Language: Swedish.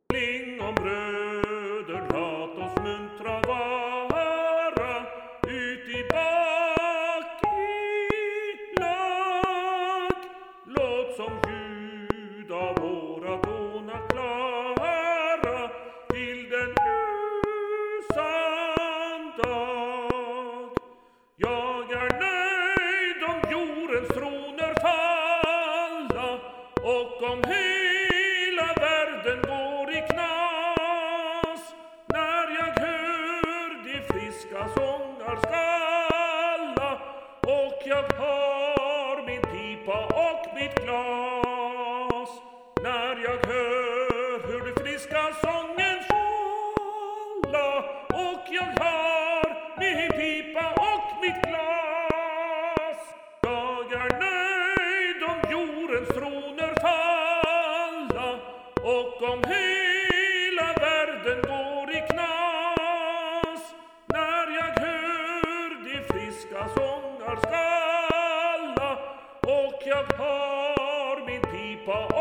Lingonbröder, låt oss muntra vara ut i back i lag. Låt som ljud av våra toner klara till den ljusan dag. Jag är nöjd om jordens troner falla och om hela världen går i knas, när jag hör de friska sångar skalla och jag har min pipa och mitt glas. När jag hör hur de friska sången skalla och jag har min pipa och mitt glas. Jag är nöjd om jordens troner falla och om hela världen går i knas, när jag hör de friska sångar skalla och jag har min pipa